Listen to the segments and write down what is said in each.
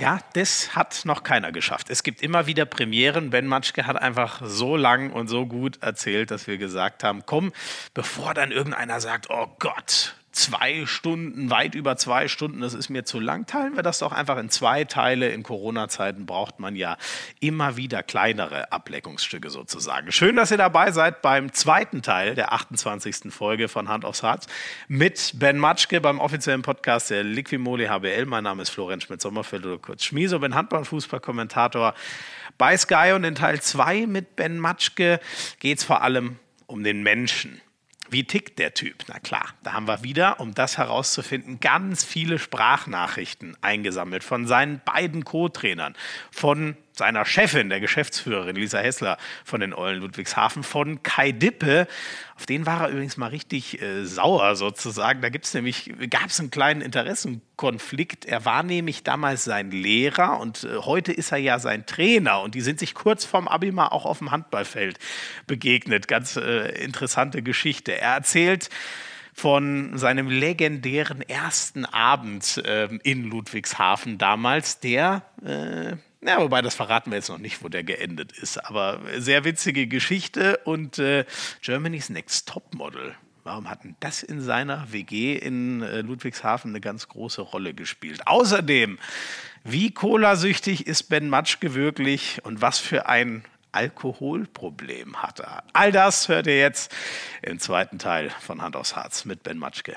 Ja, das hat noch keiner geschafft. Es gibt immer wieder Premieren. Ben Matschke hat einfach so lang und so gut erzählt, dass wir gesagt haben, komm, bevor dann irgendeiner sagt, oh Gott, 2 Stunden, weit über 2 Stunden, das ist mir zu lang, teilen wir das doch einfach in 2 Teile. In Corona-Zeiten braucht man ja immer wieder kleinere Ableckungsstücke sozusagen. Schön, dass ihr dabei seid beim zweiten Teil der 28. Folge von Hand aufs Harz mit Ben Matschke beim offiziellen Podcast der Liquimoli HBL. Mein Name ist Florian Schmidt-Sommerfeld oder kurz Schmieso, bin Handball- und Fußballkommentator bei Sky und in Teil 2 mit Ben Matschke geht es vor allem um den Menschen. Wie tickt der Typ? Na klar, da haben wir wieder, um das herauszufinden, ganz viele Sprachnachrichten eingesammelt von seinen beiden Co-Trainern, von seiner Chefin, der Geschäftsführerin Lisa Hessler von den Eulen Ludwigshafen, von Kai Dippe. Auf den war er übrigens mal richtig sauer sozusagen. Da gab es einen kleinen Interessenkonflikt. Er war nämlich damals sein Lehrer und heute ist er ja sein Trainer. Und die sind sich kurz vorm Abi mal auch auf dem Handballfeld begegnet. Ganz interessante Geschichte. Er erzählt von seinem legendären ersten Abend in Ludwigshafen damals, wobei das verraten wir jetzt noch nicht, wo der geendet ist, aber sehr witzige Geschichte und Germany's Next Topmodel. Warum hat denn das in seiner WG in Ludwigshafen eine ganz große Rolle gespielt? Außerdem, wie colasüchtig ist Ben Matschke wirklich und was für ein Alkoholproblem hat er? All das hört ihr jetzt im zweiten Teil von Hand aufs Harz mit Ben Matschke.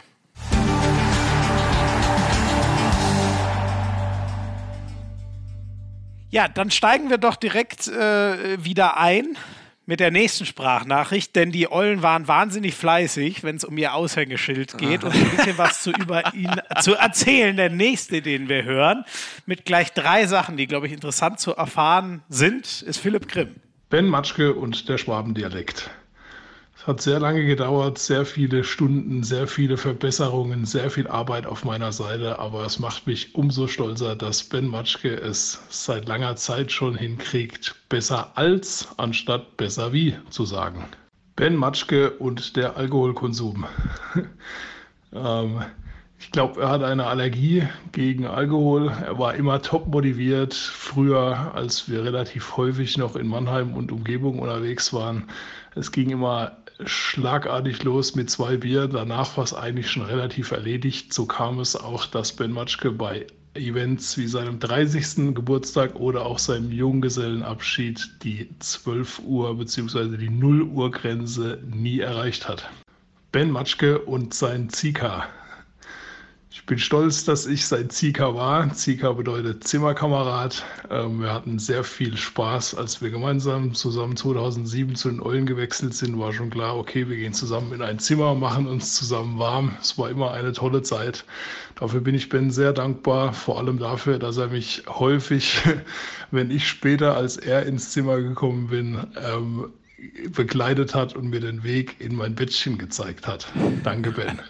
Ja, dann steigen wir doch direkt wieder ein mit der nächsten Sprachnachricht, denn die Eulen waren wahnsinnig fleißig, wenn es um ihr Aushängeschild geht und ein bisschen was über ihn zu erzählen. Der nächste, den wir hören, mit gleich 3 Sachen, die, glaube ich, interessant zu erfahren sind, ist Philipp Grimm. Ben Matschke und der Schwabendialekt. Es hat sehr lange gedauert, sehr viele Stunden, sehr viele Verbesserungen, sehr viel Arbeit auf meiner Seite, aber es macht mich umso stolzer, dass Ben Matschke es seit langer Zeit schon hinkriegt, besser als anstatt besser wie zu sagen. Ben Matschke und der Alkoholkonsum. Ich glaube, er hat eine Allergie gegen Alkohol. Er war immer top motiviert. Früher, als wir relativ häufig noch in Mannheim und Umgebung unterwegs waren, es ging immer schlagartig los mit 2 Bier. Danach war es eigentlich schon relativ erledigt. So kam es auch, dass Ben Matschke bei Events wie seinem 30. Geburtstag oder auch seinem Junggesellenabschied die 12 Uhr bzw. die 0 Uhr Grenze nie erreicht hat. Ben Matschke und sein Zika. Ich bin stolz, dass ich sein Zika war. Zika bedeutet Zimmerkamerad. Wir hatten sehr viel Spaß, als wir gemeinsam zusammen 2007 zu den Eulen gewechselt sind. War schon klar, okay, wir gehen zusammen in ein Zimmer, machen uns zusammen warm. Es war immer eine tolle Zeit. Dafür bin ich Ben sehr dankbar, vor allem dafür, dass er mich häufig, wenn ich später als er ins Zimmer gekommen bin, begleitet hat und mir den Weg in mein Bettchen gezeigt hat. Danke, Ben.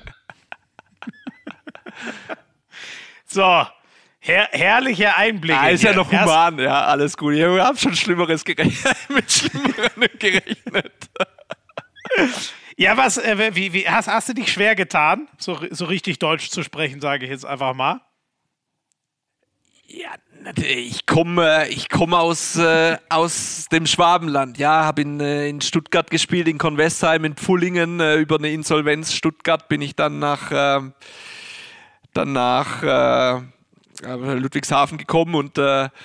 So, herrliche Einblicke. Ja, ist ja noch human, ja, alles gut. Ich habe schon Schlimmeres mit Schlimmerem gerechnet. Ja, hast du dich schwer getan, so richtig Deutsch zu sprechen, sage ich jetzt einfach mal? Ja, ich komme aus dem Schwabenland, ja, habe in Stuttgart gespielt, in Convestheim, in Pfullingen, über eine Insolvenz Stuttgart bin ich dann nach Ludwigshafen gekommen und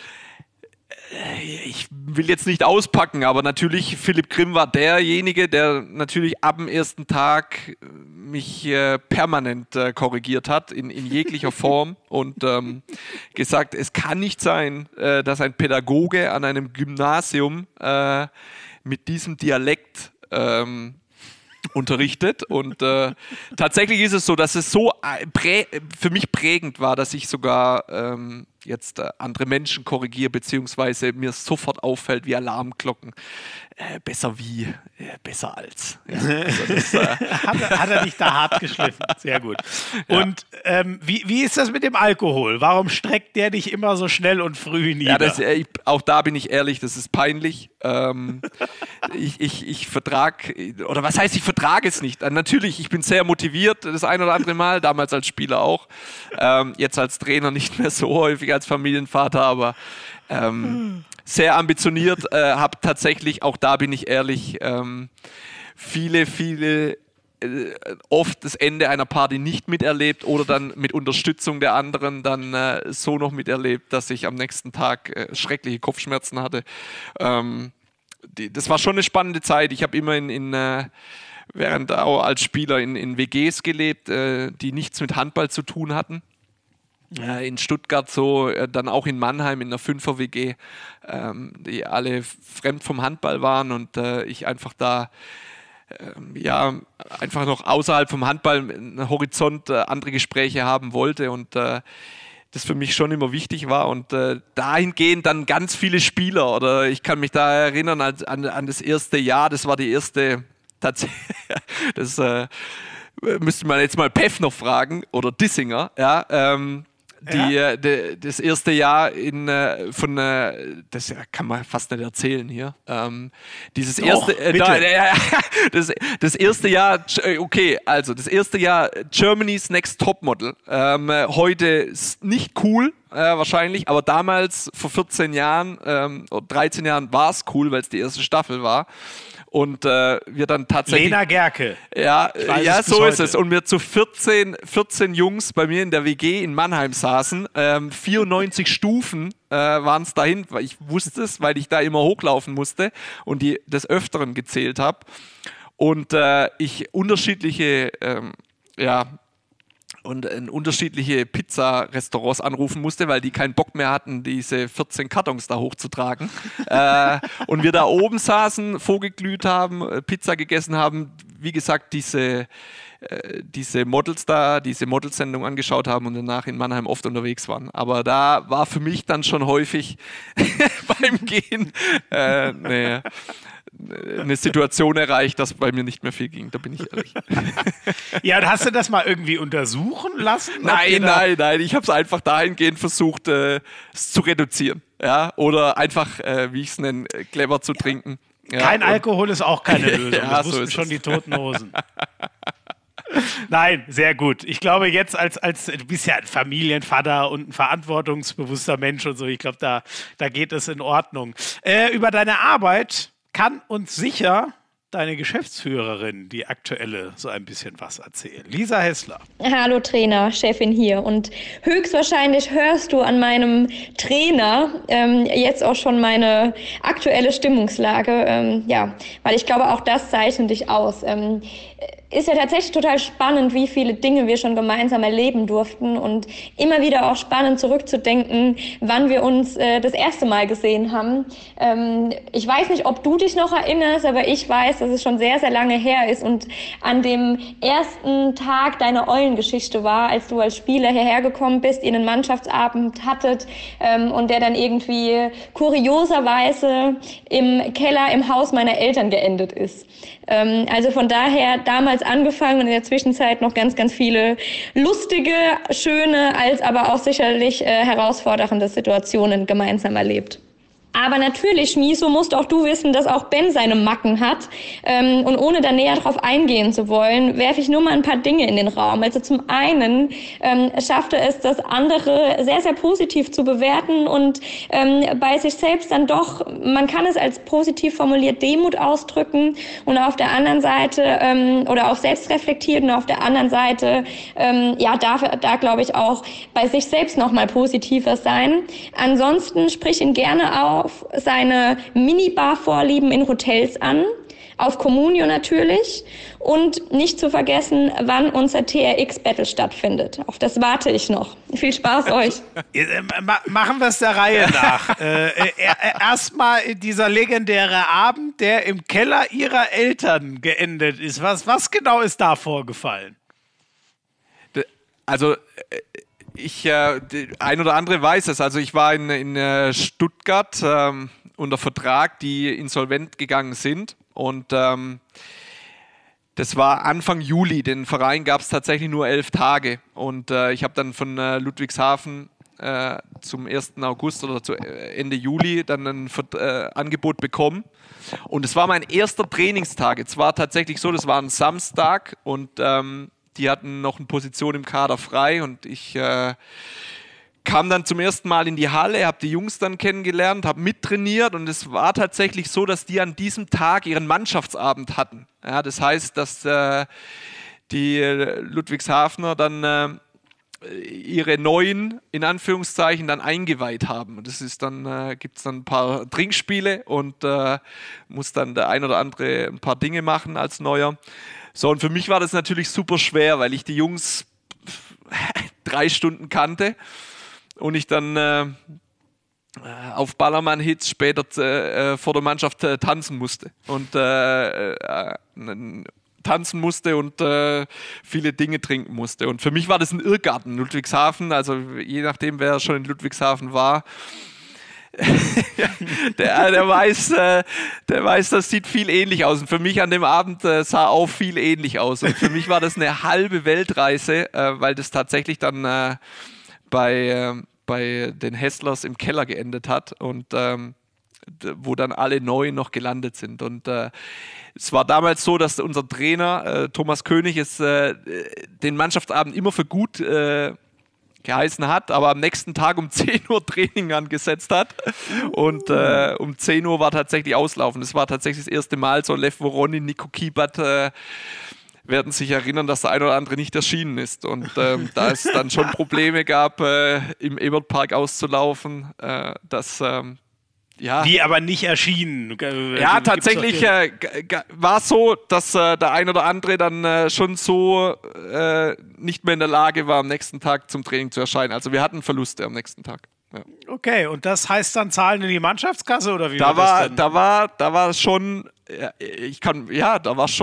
ich will jetzt nicht auspacken, aber natürlich Philipp Grimm war derjenige, der natürlich ab dem ersten Tag mich permanent korrigiert hat, in jeglicher Form und gesagt, es kann nicht sein, dass ein Pädagoge an einem Gymnasium mit diesem Dialekt unterrichtet und tatsächlich ist es so, dass es so für mich prägend war, dass ich sogar jetzt andere Menschen korrigiere, beziehungsweise mir sofort auffällt wie Alarmglocken. Besser wie, besser als. Ja, also das, hat er dich da hart geschliffen. Sehr gut. Ja. Und wie ist das mit dem Alkohol? Warum streckt der dich immer so schnell und früh nieder? Ja, auch da bin ich ehrlich, das ist peinlich. Ich vertrage, oder was heißt, ich vertrage es nicht? Natürlich, ich bin sehr motiviert, das ein oder andere Mal, damals als Spieler auch, jetzt als Trainer nicht mehr so häufig, als Familienvater, aber sehr ambitioniert. Habe tatsächlich, auch da bin ich ehrlich, viele oft das Ende einer Party nicht miterlebt oder dann mit Unterstützung der anderen dann so noch miterlebt, dass ich am nächsten Tag schreckliche Kopfschmerzen hatte. Das war schon eine spannende Zeit. Ich habe immer während auch als Spieler in WGs gelebt, die nichts mit Handball zu tun hatten. In Stuttgart so, dann auch in Mannheim in einer 5er-WG, die alle fremd vom Handball waren und ich einfach da einfach noch außerhalb vom Handball einen Horizont andere Gespräche haben wollte und das für mich schon immer wichtig war und dahingehend dann ganz viele Spieler oder ich kann mich da erinnern an das erste Jahr, das war die erste, das müsste man jetzt mal Peff noch fragen oder Dissinger, ja, das erste Jahr das kann man fast nicht erzählen hier. Dieses erste, das erste Jahr, okay, also das erste Jahr Germany's Next Topmodel. Heute ist nicht cool, wahrscheinlich, aber damals vor 14 Jahren oder 13 Jahren war es cool, weil es die erste Staffel war. Und wir dann tatsächlich... Lena Gerke. Ja, so ist es. Und wir zu 14 Jungs bei mir in der WG in Mannheim saßen. 94 Stufen waren es dahin. Ich wusste es, weil ich da immer hochlaufen musste und die des Öfteren gezählt habe. Und ich unterschiedliche Pizza-Restaurants anrufen musste, weil die keinen Bock mehr hatten, diese 14 Kartons da hochzutragen. Und wir da oben saßen, vorgeglüht haben, Pizza gegessen haben, wie gesagt, diese Models da, diese Modelsendung angeschaut haben und danach in Mannheim oft unterwegs waren. Aber da war für mich dann schon häufig beim Gehen eine Situation erreicht, dass bei mir nicht mehr viel ging, da bin ich ehrlich. Ja, und hast du das mal irgendwie untersuchen lassen? Nein, ich habe es einfach dahingehend versucht, es zu reduzieren. Ja? Oder einfach, wie ich es nenne, clever zu trinken. Ja, Kein Alkohol ist auch keine Lösung, ja, das wussten schon die Toten Hosen. Nein, sehr gut. Ich glaube jetzt du bist ja ein Familienvater und ein verantwortungsbewusster Mensch und so, ich glaube, da geht es in Ordnung. Über deine Arbeit kann uns sicher deine Geschäftsführerin, die aktuelle, so ein bisschen was erzählen. Lisa Hessler. Hallo Trainer, Chefin hier. Und höchstwahrscheinlich hörst du an meinem Trainer jetzt auch schon meine aktuelle Stimmungslage. Weil ich glaube, auch das zeichnet dich aus. Ist ja tatsächlich total spannend, wie viele Dinge wir schon gemeinsam erleben durften und immer wieder auch spannend zurückzudenken, wann wir uns das erste Mal gesehen haben. Ich weiß nicht, ob du dich noch erinnerst, aber ich weiß, dass es schon sehr, sehr lange her ist und an dem ersten Tag deiner Eulengeschichte war, als du als Spieler hierher gekommen bist, ihr einen Mannschaftsabend hattet und der dann irgendwie kurioserweise im Keller im Haus meiner Eltern geendet ist. Also von daher damals angefangen und in der Zwischenzeit noch ganz, ganz viele lustige, schöne, als aber auch sicherlich herausfordernde Situationen gemeinsam erlebt. Aber natürlich, Schmiso, musst auch du wissen, dass auch Ben seine Macken hat. Und ohne da näher drauf eingehen zu wollen, werfe ich nur mal ein paar Dinge in den Raum. Also zum einen schaffte es, das andere sehr, sehr positiv zu bewerten und bei sich selbst dann doch, man kann es als positiv formuliert Demut ausdrücken und auf der anderen Seite oder auch selbstreflektiert und auf der anderen Seite darf da glaube ich auch bei sich selbst nochmal positiver sein. Ansonsten sprich ihn gerne auf seine Minibar-Vorlieben in Hotels an, auf Communio natürlich und nicht zu vergessen, wann unser TRX-Battle stattfindet. Auf das warte ich noch. Viel Spaß euch. Machen wir es der Reihe nach. Erstmal dieser legendäre Abend, der im Keller ihrer Eltern geendet ist. Was genau ist da vorgefallen? Also ein oder andere weiß es. Also ich war in Stuttgart unter Vertrag, die insolvent gegangen sind. Und das war Anfang Juli. Den Verein gab es tatsächlich nur 11 Tage. Und ich habe dann von Ludwigshafen zum 1. August oder zu Ende Juli dann ein Angebot bekommen. Und es war mein erster Trainingstag. Es war tatsächlich so, das war ein Samstag und die hatten noch eine Position im Kader frei und ich kam dann zum ersten Mal in die Halle, habe die Jungs dann kennengelernt, habe mittrainiert und es war tatsächlich so, dass die an diesem Tag ihren Mannschaftsabend hatten. Ja, das heißt, dass die Ludwigshafener dann ihre neuen, in Anführungszeichen, dann eingeweiht haben. Und das ist dann, gibt es dann ein paar Trinkspiele und muss dann der ein oder andere ein paar Dinge machen als Neuer. So, und für mich war das natürlich super schwer, weil ich die Jungs 3 Stunden kannte und ich dann auf Ballermann-Hits später vor der Mannschaft tanzen musste. Und tanzen musste und viele Dinge trinken musste. Und für mich war das ein Irrgarten, Ludwigshafen, also je nachdem, wer schon in Ludwigshafen war, der weiß, das sieht viel ähnlich aus. Und für mich an dem Abend sah auch viel ähnlich aus. Und für mich war das eine halbe Weltreise, weil das tatsächlich dann bei den Hässlers im Keller geendet hat und wo dann alle neu noch gelandet sind. Und es war damals so, dass unser Trainer Thomas König den Mannschaftsabend immer für gut geheißen hat, aber am nächsten Tag um 10 Uhr Training angesetzt hat und um 10 Uhr war tatsächlich Auslaufen. Das war tatsächlich das erste Mal so. Lev Voroni, Nico Kibat werden sich erinnern, dass der ein oder andere nicht erschienen ist und da es dann schon Probleme gab, im Ebertpark auszulaufen, die aber nicht erschienen. Ja, tatsächlich war es so, dass der ein oder andere dann schon so nicht mehr in der Lage war, am nächsten Tag zum Training zu erscheinen. Also wir hatten Verluste am nächsten Tag. Ja. Okay, und das heißt dann Zahlen in die Mannschaftskasse oder wie da war das denn? Da war schon, da war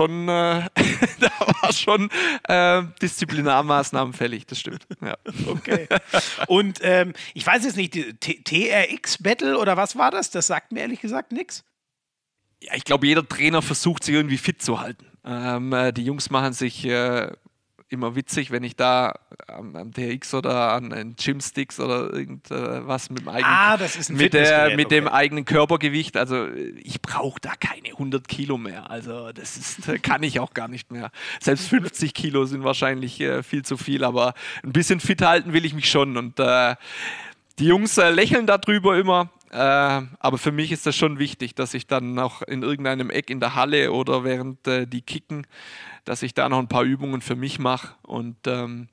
schon Disziplinarmaßnahmen fällig, das stimmt. Ja. Okay. Und ich weiß jetzt nicht, TRX-Battle oder was war das? Das sagt mir ehrlich gesagt nichts. Ja, ich glaube, jeder Trainer versucht sich irgendwie fit zu halten. Die Jungs machen sich immer witzig, wenn ich da am TRX oder an den Gymsticks oder irgendwas mit dem eigenen, das ist ein mit dem eigenen Körpergewicht. Also ich brauche da keine 100 Kilo mehr. Also kann ich auch gar nicht mehr. Selbst 50 Kilo sind wahrscheinlich viel zu viel, aber ein bisschen fit halten will ich mich schon. Und die Jungs lächeln darüber immer. Aber für mich ist das schon wichtig, dass ich dann noch in irgendeinem Eck in der Halle oder während die kicken, dass ich da noch ein paar Übungen für mich mache und dann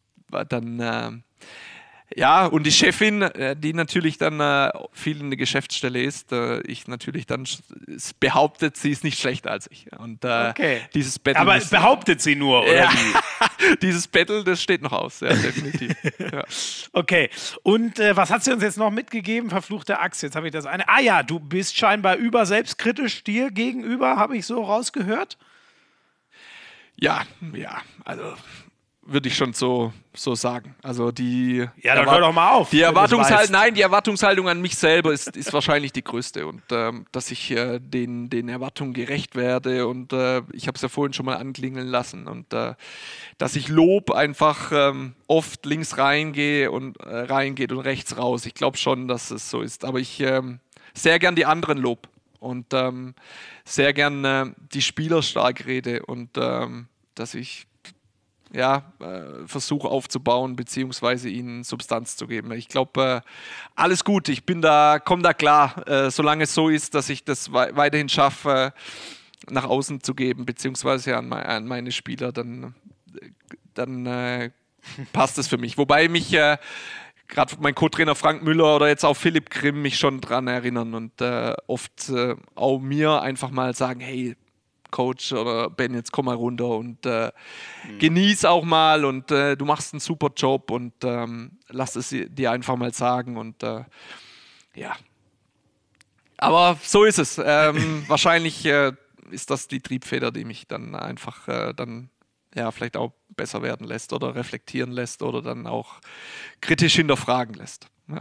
und die Chefin, die natürlich dann viel in der Geschäftsstelle ist, ich natürlich dann behauptet, sie ist nicht schlechter als ich. Und dieses Battle. Aber behauptet sie nur, oder wie? Dieses Battle, das steht noch aus, ja, definitiv. Ja. Okay, und was hat sie uns jetzt noch mitgegeben? Verfluchte Axt, jetzt habe ich das eine. Du bist scheinbar selbstkritisch dir gegenüber, habe ich so rausgehört? Ja, also würde ich schon so sagen. Also dann hör doch mal auf. Die Erwartungshaltung an mich selber ist wahrscheinlich die größte und dass ich den Erwartungen gerecht werde und ich habe es ja vorhin schon mal anklingeln lassen und dass ich Lob einfach oft links reingeht und rechts raus. Ich glaube schon, dass es so ist, aber ich sehr gern die anderen Lob und sehr gern die Spieler stark rede und dass ich versuche aufzubauen, beziehungsweise ihnen Substanz zu geben. Ich glaube, alles gut, komme da klar, solange es so ist, dass ich das weiterhin schaffe, nach außen zu geben, beziehungsweise an meine Spieler, dann passt es für mich. Wobei mich gerade mein Co-Trainer Frank Müller oder jetzt auch Philipp Grimm mich schon dran erinnern und oft auch mir einfach mal sagen, hey, Coach oder Ben, jetzt komm mal runter und genieß auch mal und du machst einen super Job und lass es dir einfach mal sagen und aber so ist es. Wahrscheinlich ist das die Triebfeder, die mich dann einfach vielleicht auch besser werden lässt oder reflektieren lässt oder dann auch kritisch hinterfragen lässt. Ja.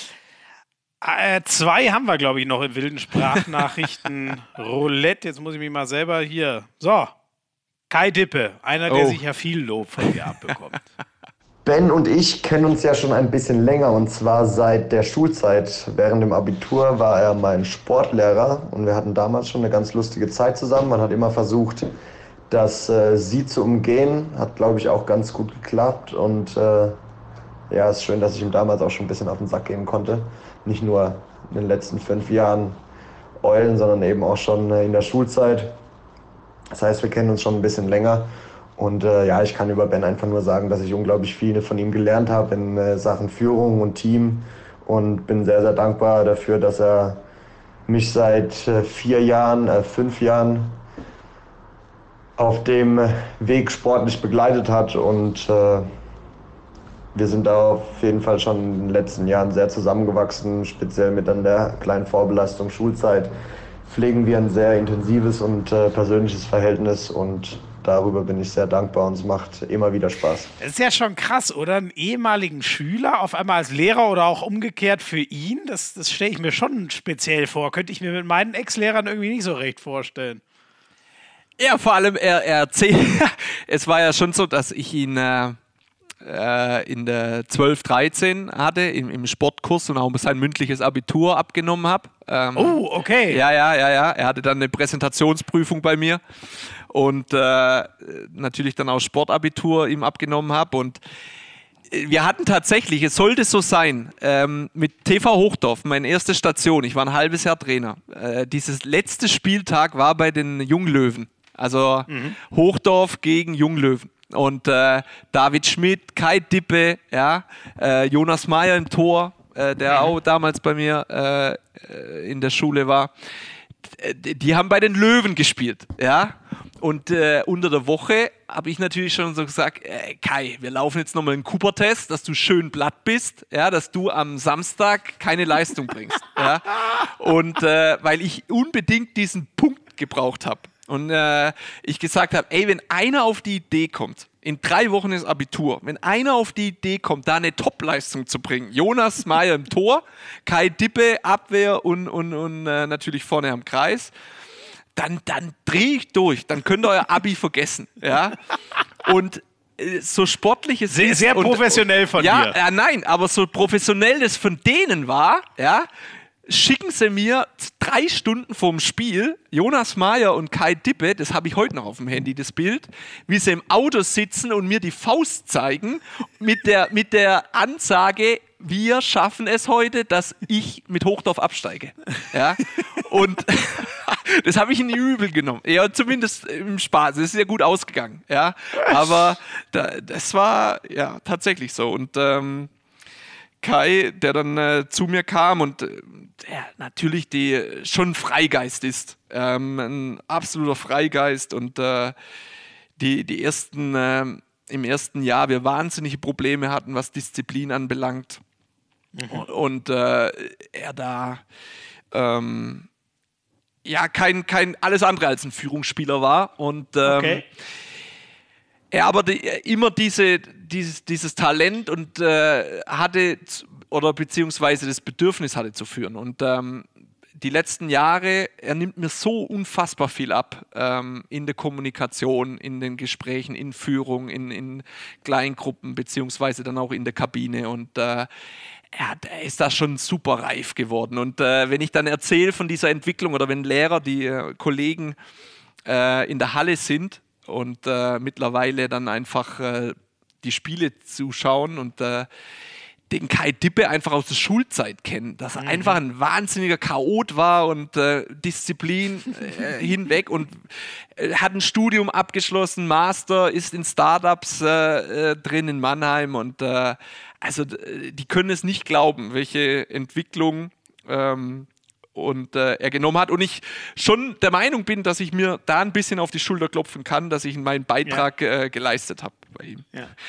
2 haben wir, glaube ich, noch in wilden Sprachnachrichten. Roulette, jetzt muss ich mich mal selber hier. So, Kai Dippe, einer, der sich ja viel Lob von dir abbekommt. Ben und ich kennen uns ja schon ein bisschen länger und zwar seit der Schulzeit. Während dem Abitur war er mein Sportlehrer und wir hatten damals schon eine ganz lustige Zeit zusammen. Man hat immer versucht, sie zu umgehen. Hat, glaube ich, auch ganz gut geklappt und ja, es ist schön, dass ich ihm damals auch schon ein bisschen auf den Sack gehen konnte. Nicht nur in den letzten 5 Jahren Eulen, sondern eben auch schon in der Schulzeit. Das heißt, wir kennen uns schon ein bisschen länger. Und ja, ich kann über Ben einfach nur sagen, dass ich unglaublich viel von ihm gelernt habe in Sachen Führung und Team. Und bin sehr, sehr dankbar dafür, dass er mich seit 5 Jahren auf dem Weg sportlich begleitet hat. Und wir sind da auf jeden Fall schon in den letzten Jahren sehr zusammengewachsen, speziell mit dann der kleinen Vorbelastung Schulzeit. Pflegen wir ein sehr intensives und persönliches Verhältnis und darüber bin ich sehr dankbar und es macht immer wieder Spaß. Es ist ja schon krass, oder? Einen ehemaligen Schüler auf einmal als Lehrer oder auch umgekehrt für ihn, das stelle ich mir schon speziell vor. Könnte ich mir mit meinen Ex-Lehrern irgendwie nicht so recht vorstellen. Ja, vor allem er erzählt, es war ja schon so, dass ich ihn in der 12, 13 hatte, im Sportkurs und auch sein mündliches Abitur abgenommen habe. Oh, okay. Ja. Er hatte dann eine Präsentationsprüfung bei mir und natürlich dann auch Sportabitur ihm abgenommen habe. Und wir hatten tatsächlich, es sollte so sein, mit TV Hochdorf, meine erste Station, ich war ein halbes Jahr Trainer. Dieses letzte Spieltag war bei den Junglöwen, also Hochdorf gegen Junglöwen. Und David Schmidt, Kai Dippe, ja, Jonas Meyer im Tor, der auch damals bei mir in der Schule war, die haben bei den Löwen gespielt, ja. Und unter der Woche habe ich natürlich schon so gesagt, Kai, wir laufen jetzt nochmal einen Cooper-Test, dass du schön platt bist, ja, dass du am Samstag keine Leistung bringst. Ja. Und weil ich unbedingt diesen Punkt gebraucht habe. Und ich gesagt habe, ey, wenn einer auf die Idee kommt, in 3 Wochen ist Abitur, wenn einer auf die Idee kommt, da eine Top-Leistung zu bringen, Jonas Meyer im Tor, Kai Dippe, Abwehr und natürlich vorne am Kreis, dann drehe ich durch, dann könnt ihr euer Abi vergessen. Ja? Und so sportlich es ist... Sehr professionell von dir. Ja, nein, aber so professionell das von denen war, ja, schicken sie mir 3 Stunden vorm Spiel Jonas Meyer und Kai Dippe, das habe ich heute noch auf dem Handy, das Bild, wie sie im Auto sitzen und mir die Faust zeigen mit der Ansage, wir schaffen es heute, dass ich mit Hochdorf absteige. Ja? Und das habe ich in die Übel genommen. Ja, zumindest im Spaß. Es ist ja gut ausgegangen. Ja? Aber das war ja tatsächlich so. Und Kai, der dann zu mir kam und der natürlich schon Freigeist ist. Ein absoluter Freigeist und die ersten im ersten Jahr wir wahnsinnige Probleme hatten, was Disziplin anbelangt. Und er da kein alles andere als ein Führungsspieler war und Okay. er aber immer dieses Talent und hatte oder beziehungsweise das Bedürfnis hatte zu führen. Und die letzten Jahre, er nimmt mir so unfassbar viel ab in der Kommunikation, in den Gesprächen, in Führung, in Kleingruppen, beziehungsweise dann auch in der Kabine. Und er ist da schon super reif geworden. Und wenn ich dann erzähle von dieser Entwicklung oder wenn Lehrer, die Kollegen in der Halle sind und mittlerweile dann einfach die Spiele zuschauen und den Kai Dippe einfach aus der Schulzeit kennen, dass er einfach ein wahnsinniger Chaot war und Disziplin hinweg und hat ein Studium abgeschlossen, Master, ist in Startups drin in Mannheim und also die können es nicht glauben, welche Entwicklung er genommen hat und ich schon der Meinung bin, dass ich mir da ein bisschen auf die Schulter klopfen kann, dass ich meinen Beitrag geleistet habe bei ihm.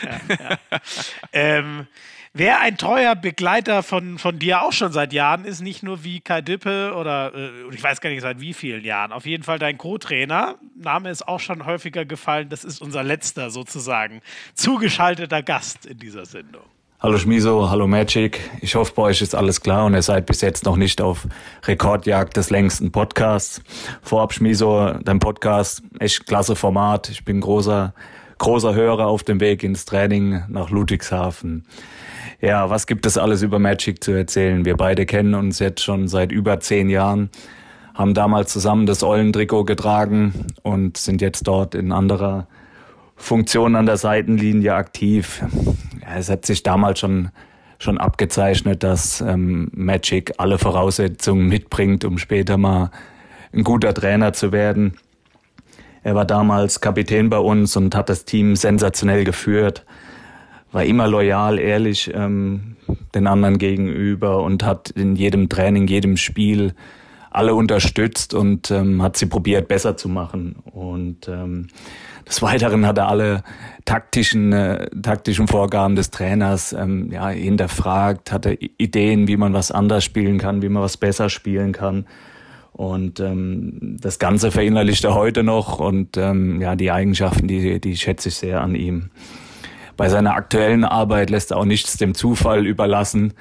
Wer ein treuer Begleiter von dir auch schon seit Jahren ist, nicht nur wie Kai Dippe oder ich weiß gar nicht seit wie vielen Jahren, auf jeden Fall dein Co-Trainer, Name ist auch schon häufiger gefallen, das ist unser letzter sozusagen zugeschalteter Gast in dieser Sendung. Hallo Schmiso, hallo Magic. Ich hoffe, bei euch ist alles klar und ihr seid bis jetzt noch nicht auf Rekordjagd des längsten Podcasts. Vorab Schmiso, dein Podcast, echt klasse Format. Ich bin großer Hörer auf dem Weg ins Training nach Ludwigshafen. Ja, was gibt es alles über Magic zu erzählen? Wir beide kennen uns jetzt schon seit über 10 Jahren, haben damals zusammen das Eulentrikot getragen und sind jetzt dort in anderer Funktion an der Seitenlinie aktiv. es hat sich damals schon abgezeichnet, dass Magic alle Voraussetzungen mitbringt, um später mal ein guter Trainer zu werden. Er war damals Kapitän bei uns und hat das Team sensationell geführt, war immer loyal, ehrlich den anderen gegenüber und hat in jedem Training, jedem Spiel alle unterstützt und hat sie probiert, besser zu machen. Und des Weiteren hat er alle taktischen Vorgaben des Trainers hinterfragt, hatte Ideen, wie man was anders spielen kann, wie man was besser spielen kann. Und das Ganze verinnerlicht er heute noch und die Eigenschaften, die schätze ich sehr an ihm. Bei seiner aktuellen Arbeit lässt er auch nichts dem Zufall überlassen.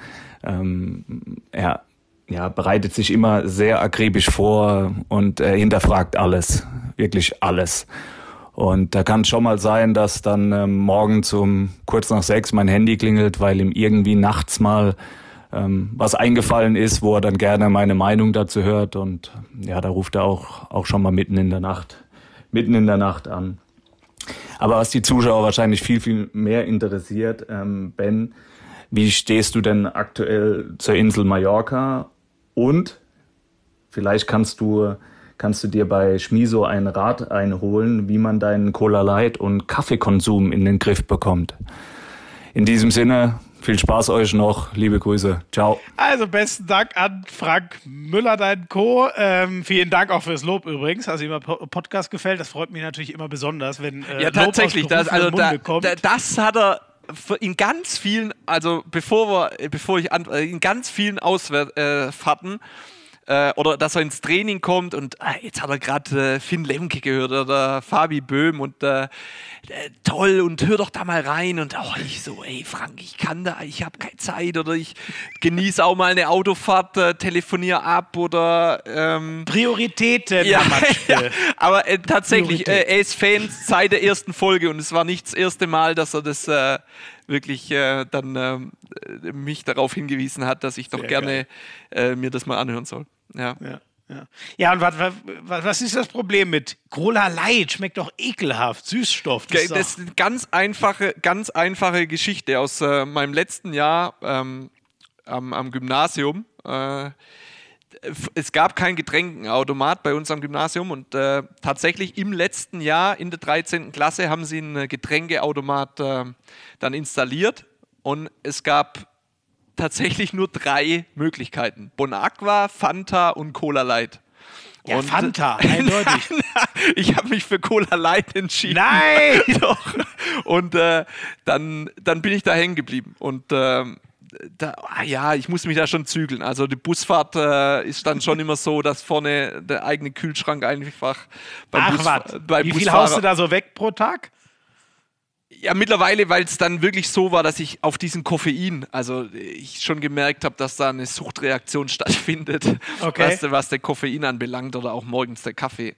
Er bereitet sich immer sehr akribisch vor und er hinterfragt alles, wirklich alles. Und da kann es schon mal sein, dass dann morgens um kurz nach 6 mein Handy klingelt, weil ihm irgendwie nachts mal was eingefallen ist, wo er dann gerne meine Meinung dazu hört. Und ja, da ruft er auch schon mal mitten in der Nacht an. Aber was die Zuschauer wahrscheinlich viel, viel mehr interessiert, Ben, wie stehst du denn aktuell zur Insel Mallorca? Und vielleicht kannst du dir bei Schmiso einen Rat einholen, wie man deinen Cola Light und Kaffeekonsum in den Griff bekommt. In diesem Sinne, viel Spaß euch noch. Liebe Grüße. Ciao. Also besten Dank an Frank Müller, dein Co. Vielen Dank auch fürs Lob übrigens. Also immer Podcast gefällt. Das freut mich natürlich immer besonders, wenn tatsächlich, Lob aus berufenem Munde kommt. Das hat er in ganz vielen, also in ganz vielen Ausfahrten oder dass er ins Training kommt und jetzt hat er gerade Finn Lemke gehört oder Fabi Böhm und toll und hör doch da mal rein und ich so, ey Frank, ich habe keine Zeit oder ich genieße auch mal eine Autofahrt, telefoniere ab oder Prioritäten. Ja, aber tatsächlich, er ist Fan seit der ersten Folge und es war nicht das erste Mal, dass er das wirklich dann mich darauf hingewiesen hat, dass ich doch gerne mir das mal anhören soll. Ja, und was ist das Problem mit Cola Light? Schmeckt doch ekelhaft, Süßstoff. Das ist eine ganz einfache Geschichte aus meinem letzten Jahr am Gymnasium. Es gab keinen Getränkenautomat bei uns am Gymnasium und tatsächlich im letzten Jahr in der 13. Klasse haben sie einen Getränkeautomat dann installiert und es gab tatsächlich nur 3 Möglichkeiten. Bonaqua, Fanta und Cola Light. Ja, und Fanta, eindeutig. Ich habe mich für Cola Light entschieden. Nein! Doch. Und dann bin ich da hängen geblieben. Und ich muss mich da schon zügeln. Also die Busfahrt ist dann schon immer so, dass vorne der eigene Kühlschrank einfach beim Busfahrer... Wie viel haust du da so weg pro Tag? Ja, mittlerweile, weil es dann wirklich so war, dass ich auf diesen Koffein, also ich schon gemerkt habe, dass da eine Suchtreaktion stattfindet, was der Koffein anbelangt oder auch morgens der Kaffee.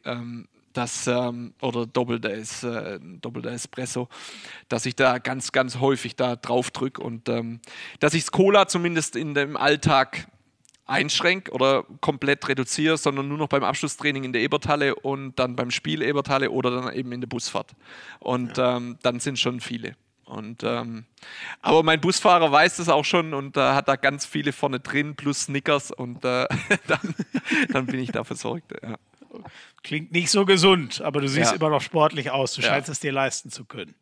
Oder doppelter Espresso, dass ich da ganz, ganz häufig da drauf drücke und dass ich das Cola zumindest in dem Alltag einschränke oder komplett reduziere, sondern nur noch beim Abschlusstraining in der Eberthalle und dann beim Spiel Eberthalle oder dann eben in der Busfahrt. Und dann sind schon viele. Und, aber mein Busfahrer weiß das auch schon und hat da ganz viele vorne drin plus Snickers und dann bin ich da versorgt. Ja. Klingt nicht so gesund, aber du siehst immer noch sportlich aus. Du scheinst es dir leisten zu können.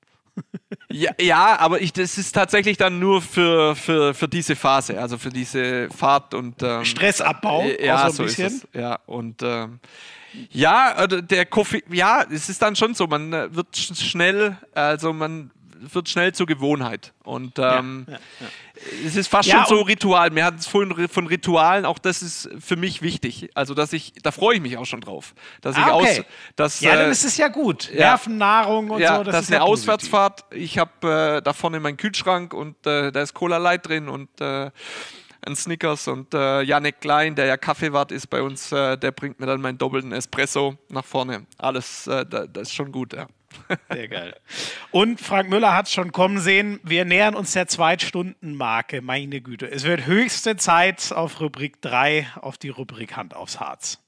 Ja, aber das ist tatsächlich dann nur für diese Phase, also für diese Fahrt und Stressabbau, ja, so ein bisschen. Ist es. Ja, und der Koffein, ja, es ist dann schon so, man wird schnell zur Gewohnheit. Und es ist fast schon so Ritual. Wir hatten es vorhin von Ritualen, auch das ist für mich wichtig. Also, da freue ich mich auch schon drauf. Dann ist es ja gut. Nervennahrung und so. Das ist eine Auswärtsfahrt. Ich habe da vorne meinen Kühlschrank und da ist Cola Light drin und ein Snickers und Janek Klein, der ja Kaffeewart ist bei uns, der bringt mir dann meinen doppelten Espresso nach vorne. Alles, das ist schon gut, ja. Sehr geil. Und Frank Müller hat es schon kommen sehen, wir nähern uns der 2-Stunden-Marke, meine Güte. Es wird höchste Zeit auf Rubrik 3, auf die Rubrik Hand aufs Harz.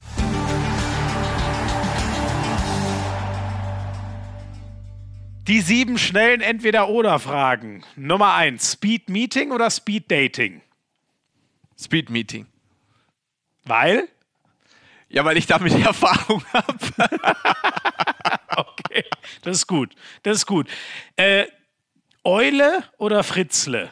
Die 7 schnellen Entweder-Oder-Fragen. Nummer 1, Speed-Meeting oder Speed-Dating? Speed-Meeting. Weil? Ja, weil ich damit Erfahrung habe. Okay, das ist gut. Das ist gut. Eule oder Fritzle?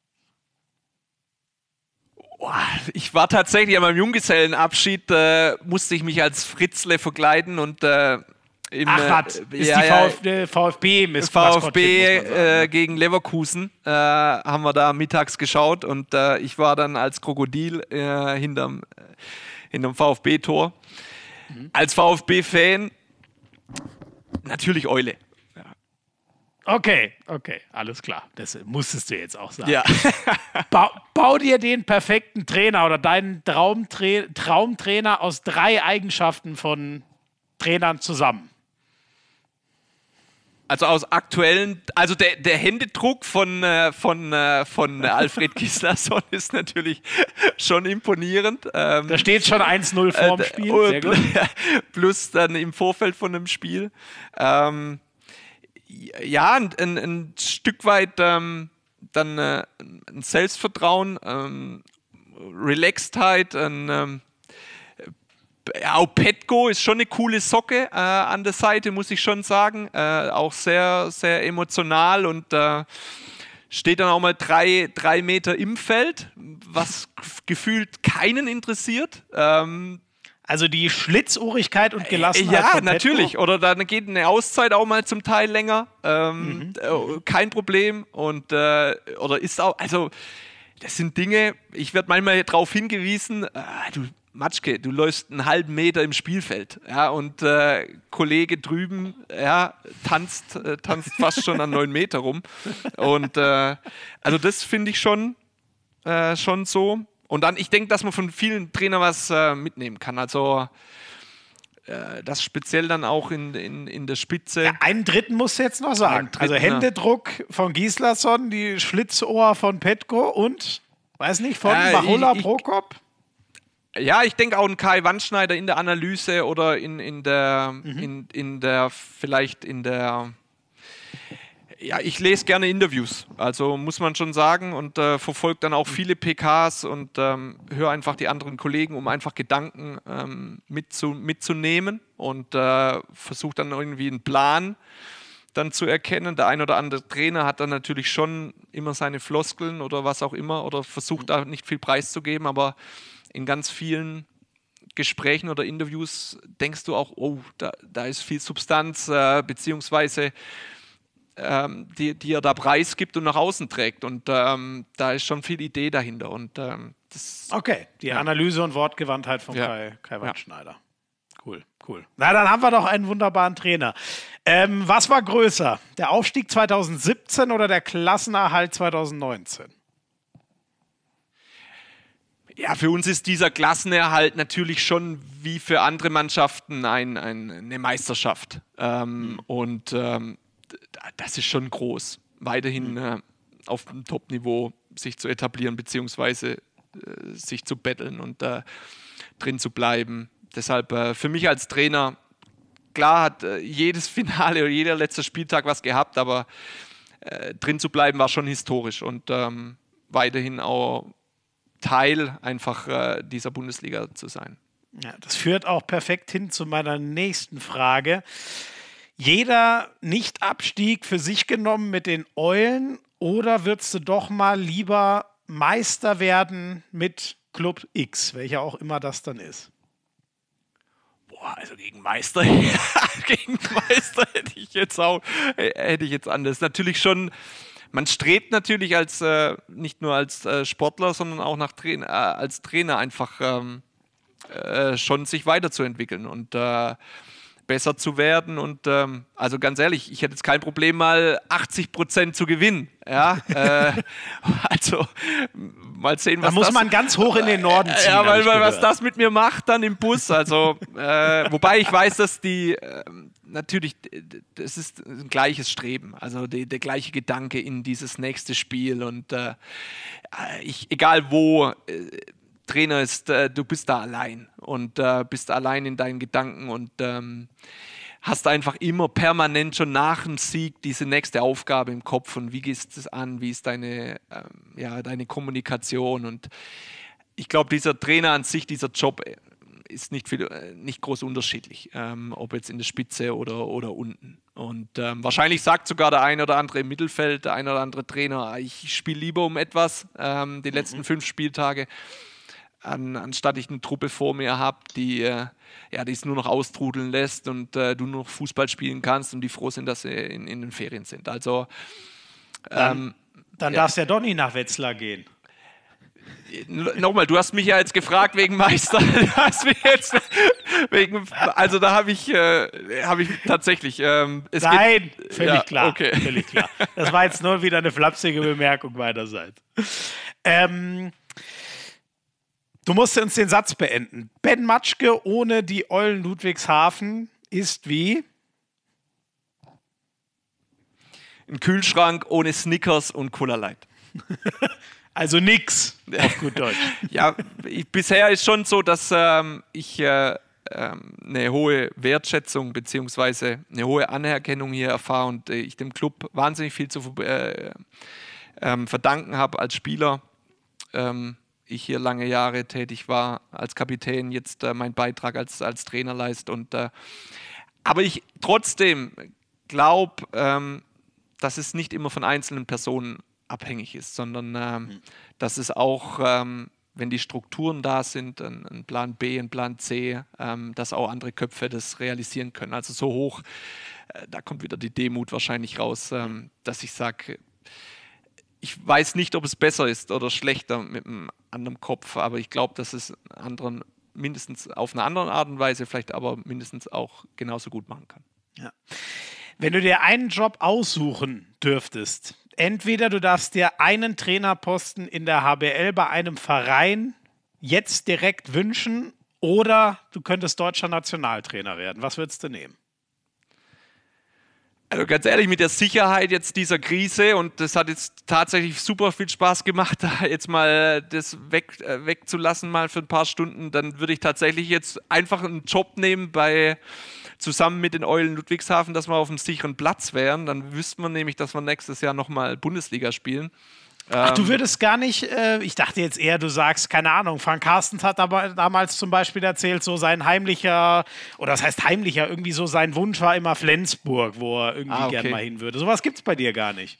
Ich war tatsächlich an meinem Junggesellenabschied, musste ich mich als Fritzle verkleiden und Ach was, ist die VfB Maskottchen, VfB gegen Leverkusen haben wir da mittags geschaut und ich war dann als Krokodil hinterm VfB-Tor. Als VfB-Fan natürlich Eule. Okay, alles klar. Das musstest du jetzt auch sagen. Ja. Bau dir den perfekten Trainer oder deinen Traumtrainer aus 3 Eigenschaften von Trainern zusammen. Also aus aktuellen, also der Händedruck von Alfred Gislason ist natürlich schon imponierend. Da steht schon 1-0 vorm Spiel. Sehr gut. Plus dann im Vorfeld von dem Spiel. Ja, ein Stück weit dann ein Selbstvertrauen, Relaxedheit, auch Petko ist schon eine coole Socke an der Seite, muss ich schon sagen. Auch sehr, sehr emotional und steht dann auch mal 3 Meter im Feld, was gefühlt keinen interessiert. Also die Schlitzohrigkeit und Gelassenheit ja, von Petko? Natürlich. Oder dann geht eine Auszeit auch mal zum Teil länger. Kein Problem. Und oder ist auch, also das sind Dinge, ich werde manchmal darauf hingewiesen, du Matschke, du läufst einen halben Meter im Spielfeld, ja, und Kollege drüben, ja, tanzt fast schon an 9 Meter rum. Und also das finde ich schon so. Und dann, ich denke, dass man von vielen Trainern was mitnehmen kann. Also das speziell dann auch in der Spitze. Ja, einen dritten musst du jetzt noch sagen. Also Händedruck von Gislason, die Schlitzohr von Petko und, weiß nicht, von Machulla Prokop. Ja, ich denke auch ein Kai Wandschneider in der Analyse oder in der ja, ich lese gerne Interviews, also muss man schon sagen, und verfolge dann auch viele PKs und höre einfach die anderen Kollegen, um einfach Gedanken mitzunehmen und versuche dann irgendwie einen Plan dann zu erkennen. Der ein oder andere Trainer hat dann natürlich schon immer seine Floskeln oder was auch immer oder versucht da nicht viel preiszugeben, aber in ganz vielen Gesprächen oder Interviews denkst du auch, oh, da ist viel Substanz, beziehungsweise die er da preisgibt und nach außen trägt. Und da ist schon viel Idee dahinter. Und, okay, die Analyse und Wortgewandtheit von Kai Wandschneider. Cool. Na, dann haben wir doch einen wunderbaren Trainer. Was war größer, der Aufstieg 2017 oder der Klassenerhalt 2019? Ja, für uns ist dieser Klassenerhalt natürlich schon wie für andere Mannschaften eine Meisterschaft. Und das ist schon groß, weiterhin auf dem Top-Niveau sich zu etablieren, beziehungsweise sich zu betteln und drin zu bleiben. Deshalb für mich als Trainer, klar hat jedes Finale oder jeder letzte Spieltag was gehabt, aber drin zu bleiben war schon historisch und weiterhin auch Teil einfach dieser Bundesliga zu sein. Ja, das führt auch perfekt hin zu meiner nächsten Frage. Jeder Nicht-Abstieg für sich genommen mit den Eulen oder würdest du doch mal lieber Meister werden mit Club X, welcher auch immer das dann ist? Boah, also gegen Meister hätte ich jetzt anders. Natürlich schon, man strebt natürlich als nicht nur als Sportler, sondern auch als Trainer einfach schon sich weiterzuentwickeln und besser zu werden und also ganz ehrlich, ich hätte jetzt kein Problem, mal 80% zu gewinnen. Ja? Also mal sehen, was da muss man ganz hoch in den Norden ziehen. Ja, weil was das mit mir macht dann im Bus. Also wobei ich weiß, dass natürlich, das ist ein gleiches Streben, also der gleiche Gedanke in dieses nächste Spiel und egal wo Trainer ist, du bist da allein und bist allein in deinen Gedanken und hast einfach immer permanent schon nach dem Sieg diese nächste Aufgabe im Kopf und wie gehst du es an, wie ist deine Kommunikation und ich glaube, dieser Trainer an sich, dieser Job ist nicht groß unterschiedlich, ob jetzt in der Spitze oder unten. Und wahrscheinlich sagt sogar der ein oder andere im Mittelfeld, der ein oder andere Trainer, ich spiele lieber um etwas die letzten 5 Spieltage, anstatt ich eine Truppe vor mir habe, die es nur noch austrudeln lässt und du nur noch Fußball spielen kannst und die froh sind, dass sie in den Ferien sind. Also dann darf es ja doch nicht nach Wetzlar gehen. Nochmal, du hast mich ja jetzt gefragt wegen Meister. Also da habe ich tatsächlich. Nein, völlig klar. Okay. Völlig klar. Das war jetzt nur wieder eine flapsige Bemerkung meinerseits. Du musst uns den Satz beenden. Ben Matschke ohne die Eulen Ludwigshafen ist wie? Ein Kühlschrank ohne Snickers und Cola Light. Also nix, auf gut Deutsch. Ja, bisher ist schon so, dass ich eine hohe Wertschätzung bzw. eine hohe Anerkennung hier erfahre und ich dem Club wahnsinnig viel zu verdanken habe als Spieler. Ich hier lange Jahre tätig war als Kapitän, jetzt meinen Beitrag als Trainer leiste. Aber ich trotzdem glaube, dass es nicht immer von einzelnen Personen abhängig ist, sondern dass es auch, wenn die Strukturen da sind, ein Plan B, ein Plan C, dass auch andere Köpfe das realisieren können. Also so hoch, da kommt wieder die Demut wahrscheinlich raus, dass ich sage, ich weiß nicht, ob es besser ist oder schlechter mit einem anderen Kopf, aber ich glaube, dass es anderen mindestens auf eine andere Art und Weise vielleicht aber mindestens auch genauso gut machen kann. Ja. Wenn du dir einen Job aussuchen dürftest, entweder du darfst dir einen Trainerposten in der HBL bei einem Verein jetzt direkt wünschen oder du könntest deutscher Nationaltrainer werden. Was würdest du nehmen? Also ganz ehrlich, mit der Sicherheit jetzt dieser Krise und das hat jetzt tatsächlich super viel Spaß gemacht, da jetzt mal das wegzulassen mal für ein paar Stunden, dann würde ich tatsächlich jetzt einfach einen Job nehmen zusammen mit den Eulen Ludwigshafen, dass wir auf einem sicheren Platz wären. Dann wüsste man nämlich, dass wir nächstes Jahr nochmal Bundesliga spielen. Ach, du würdest gar nicht, ich dachte jetzt eher, du sagst, keine Ahnung, Frank Carstens hat aber damals zum Beispiel erzählt, so sein heimlicher, oder das heißt heimlicher, irgendwie so sein Wunsch war immer Flensburg, wo er irgendwie gern mal hin würde. Sowas gibt's bei dir gar nicht.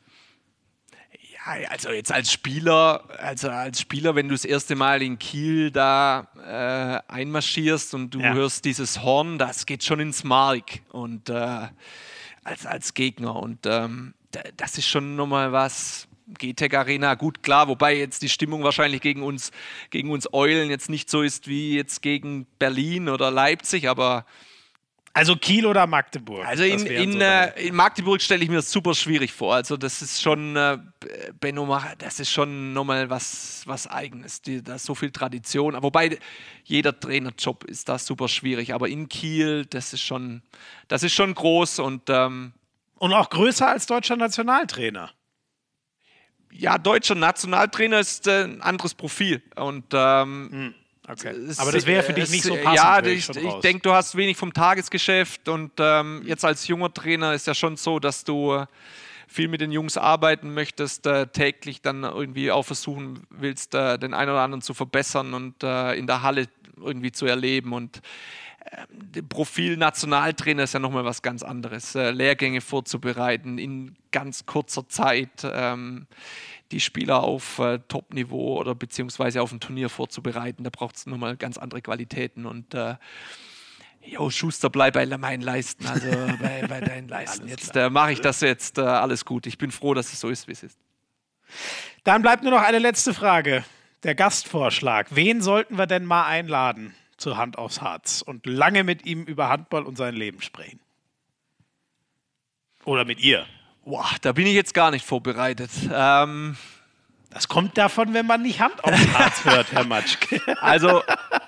Ja, also jetzt als Spieler, wenn du das erste Mal in Kiel da einmarschierst und du hörst dieses Horn, das geht schon ins Mark und als Gegner und das ist schon nochmal was. GTEC Arena, gut, klar, wobei jetzt die Stimmung wahrscheinlich gegen uns Eulen jetzt nicht so ist wie jetzt gegen Berlin oder Leipzig, aber also Kiel oder Magdeburg? Also in Magdeburg stelle ich mir das super schwierig vor. Also das ist schon, Benno, das ist schon nochmal was Eigenes. Da ist so viel Tradition. Wobei jeder Trainerjob ist da super schwierig. Aber in Kiel, das ist schon groß und auch größer als deutscher Nationaltrainer. Ja, deutscher Nationaltrainer ist ein anderes Profil. Und okay. Aber das wäre für dich nicht so passend. Ja, ich denke, du hast wenig vom Tagesgeschäft und jetzt als junger Trainer ist ja schon so, dass du viel mit den Jungs arbeiten möchtest, täglich dann irgendwie auch versuchen willst, den einen oder anderen zu verbessern und in der Halle irgendwie zu erleben und Profil Nationaltrainer ist ja nochmal was ganz anderes. Lehrgänge vorzubereiten in ganz kurzer Zeit, die Spieler auf Top-Niveau oder beziehungsweise auf ein Turnier vorzubereiten. Da braucht es nochmal ganz andere Qualitäten und Schuster, bleib bei meinen Leisten, also bei deinen Leisten. Jetzt mache ich das jetzt alles gut. Ich bin froh, dass es so ist, wie es ist. Dann bleibt nur noch eine letzte Frage. Der Gastvorschlag. Wen sollten wir denn mal einladen zur Hand aufs Harz und lange mit ihm über Handball und sein Leben sprechen? Oder mit ihr? Boah, da bin ich jetzt gar nicht vorbereitet. Das kommt davon, wenn man nicht Hand aufs Harz hört, Herr Matschke. Also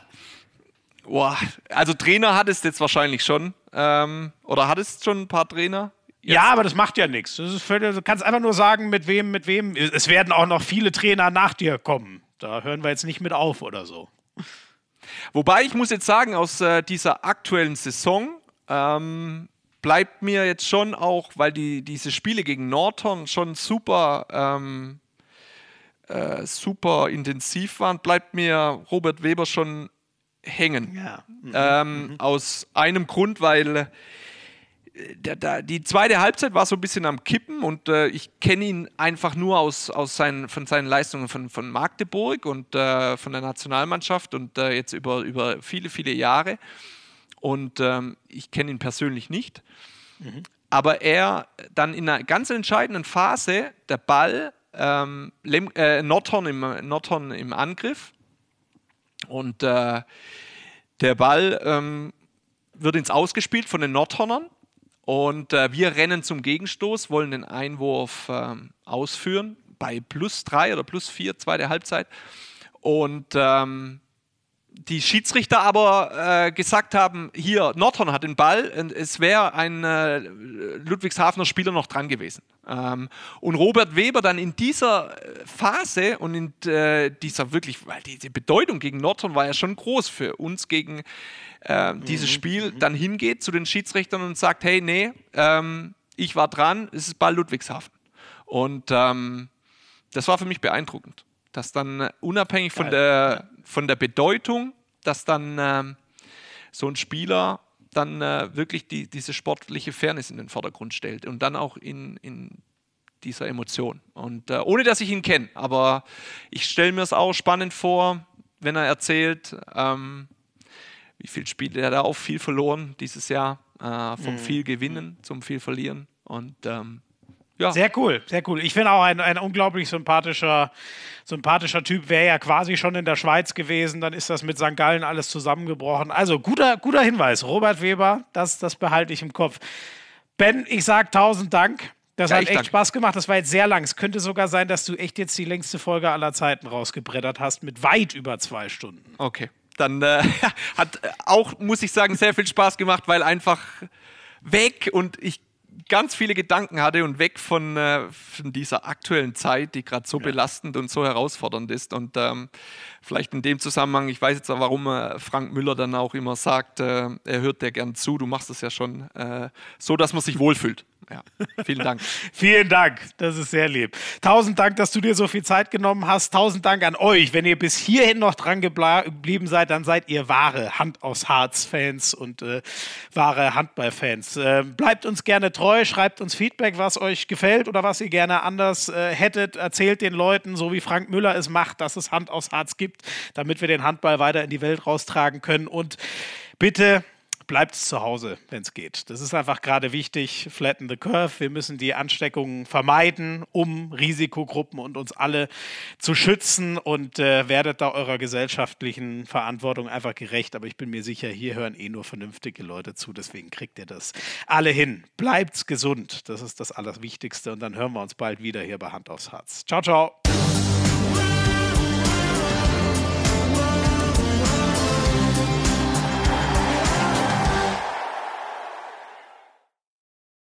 Trainer hattest du jetzt wahrscheinlich schon. Oder hattest du schon ein paar Trainer? Jetzt? Ja, aber das macht ja nichts. Du kannst einfach nur sagen, mit wem. Es werden auch noch viele Trainer nach dir kommen. Da hören wir jetzt nicht mit auf oder so. Wobei, ich muss jetzt sagen, aus dieser aktuellen Saison bleibt mir jetzt schon auch, weil diese Spiele gegen Norton schon super intensiv waren, bleibt mir Robert Weber schon hängen. Ja. Aus einem Grund, weil die zweite Halbzeit war so ein bisschen am Kippen und ich kenne ihn einfach nur von seinen Leistungen von Magdeburg und von der Nationalmannschaft und jetzt über viele, viele Jahre. Und ich kenne ihn persönlich nicht. Aber er dann in einer ganz entscheidenden Phase, der Ball, Nordhorn im Angriff und der Ball wird ins Ausgespielt von den Nordhornern und wir rennen zum Gegenstoß, wollen den Einwurf ausführen bei +3 oder +4 zweite Halbzeit und die Schiedsrichter aber gesagt haben, hier, Nordhorn hat den Ball, es wäre ein Ludwigshafener Spieler noch dran gewesen. Und Robert Weber dann in dieser Phase und in dieser wirklich, weil diese Bedeutung gegen Nordhorn war ja schon groß für uns gegen dieses Spiel, dann hingeht zu den Schiedsrichtern und sagt, hey, nee, ich war dran, es ist Ball Ludwigshafen. Und das war für mich beeindruckend, dass dann unabhängig von der Bedeutung, dass dann so ein Spieler dann wirklich diese sportliche Fairness in den Vordergrund stellt und dann auch in dieser Emotion. Und ohne, dass ich ihn kenne, aber ich stelle mir es auch spannend vor, wenn er erzählt, wie viel Spiele er da auch viel verloren dieses Jahr, vom viel Gewinnen zum viel Verlieren und ja. Sehr cool, sehr cool. Ich finde auch ein unglaublich sympathischer Typ. Wäre ja quasi schon in der Schweiz gewesen, dann ist das mit St. Gallen alles zusammengebrochen. Also guter Hinweis. Robert Weber, das behalte ich im Kopf. Ben, ich sage 1000 Dank. Das hat echt Spaß gemacht. Das war jetzt sehr lang. Es könnte sogar sein, dass du echt jetzt die längste Folge aller Zeiten rausgebrettert hast mit weit über 2 Stunden. Okay. Dann hat auch, muss ich sagen, sehr viel Spaß gemacht, weil einfach weg und ich ganz viele Gedanken hatte und weg von dieser aktuellen Zeit, die gerade so belastend und so herausfordernd ist. Und vielleicht in dem Zusammenhang, ich weiß jetzt auch, warum Frank Müller dann auch immer sagt, er hört dir gern zu, du machst es ja schon so, dass man sich wohlfühlt. Ja, vielen Dank. Vielen Dank, das ist sehr lieb. 1000 Dank, dass du dir so viel Zeit genommen hast. 1000 Dank an euch. Wenn ihr bis hierhin noch dran geblieben seid, dann seid ihr wahre Hand aus Harz-Fans und wahre Handball-Fans. Bleibt uns gerne treu, schreibt uns Feedback, was euch gefällt oder was ihr gerne anders hättet. Erzählt den Leuten, so wie Frank Müller es macht, dass es Hand aus Harz gibt, damit wir den Handball weiter in die Welt raustragen können. Und bitte bleibt zu Hause, wenn es geht. Das ist einfach gerade wichtig. Flatten the curve. Wir müssen die Ansteckungen vermeiden, um Risikogruppen und uns alle zu schützen und werdet da eurer gesellschaftlichen Verantwortung einfach gerecht. Aber ich bin mir sicher, hier hören nur vernünftige Leute zu. Deswegen kriegt ihr das alle hin. Bleibt's gesund. Das ist das Allerwichtigste. Und dann hören wir uns bald wieder hier bei Hand aufs Harz. Ciao, ciao.